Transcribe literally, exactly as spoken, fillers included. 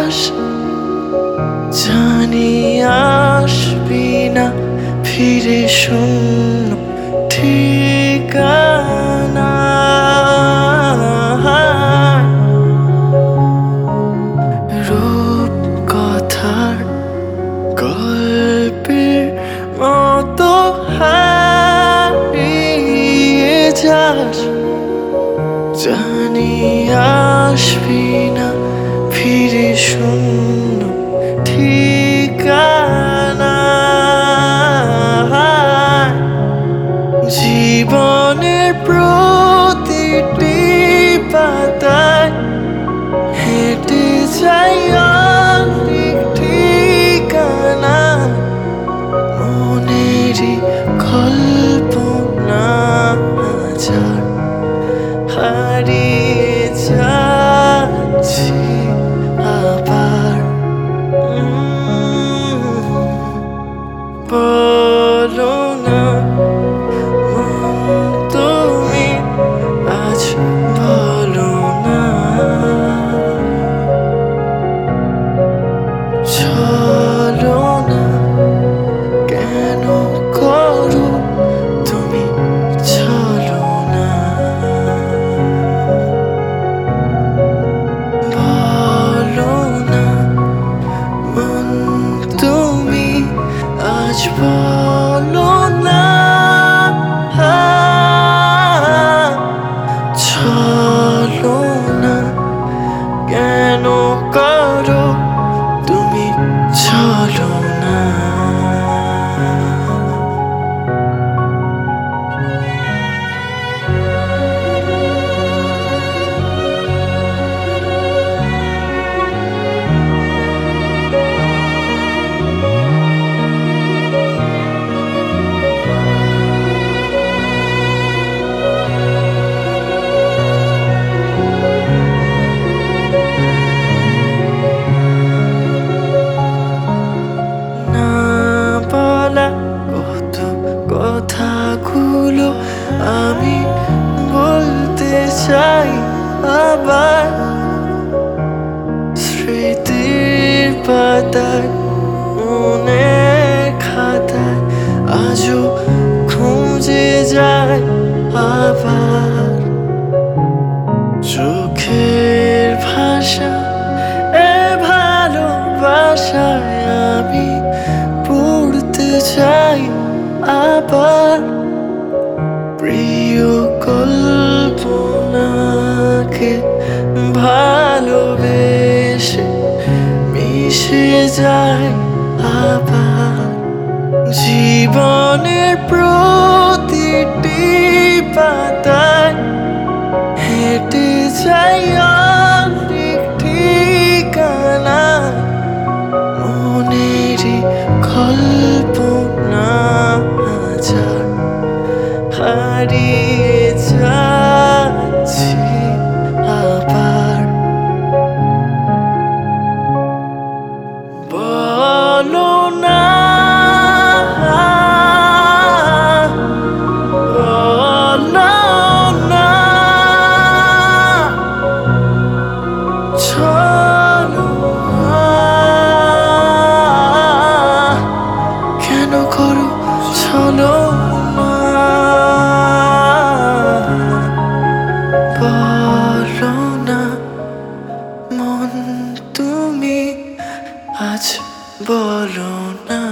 যাস, জানি আসবি না ফিরে শূন্য ঠিকানা। রূপ কথার গল্পের মতো হারিয়ে যাস, জানি আসবি না ফিরে শূন্য ঠিকানা। জীবনের প্রতিটি পাতায় হেঁটে যাই অনেক ঠিকানা, মনেরই কল্পনা হাজার হারিয়ে যাচ্ছি আবার। উম, বলো না মন তুমি আজ, বলো না চলো না, কেন করো তুমি চলো না। বলো না মন তুমি আজ, বলো না চলো না, কেন করো তুমি চলো না। না বলা কত কথাগুলো আমি বলতে চাই আবার, স্মৃতির পাতায় মনের খাতায় আজও খুঁজে যায় আবার। চোখের ভাষা এ ভালোবাসায় আমি পড়তে চাই আবার, প্রিয় কল্পনাকে ভালোবেসে মিশে যায় আবার। জীবনের প্রতিটি পাতায় হেঁটে যাই অনেক ঠিকানা, মনেরই কল্পনা হাজার হারিয়ে যাচ্ছি আবার। বলো না বলো না চলো না, কেন করো চলো না। বলো না মন তুমি আজ, বলো না।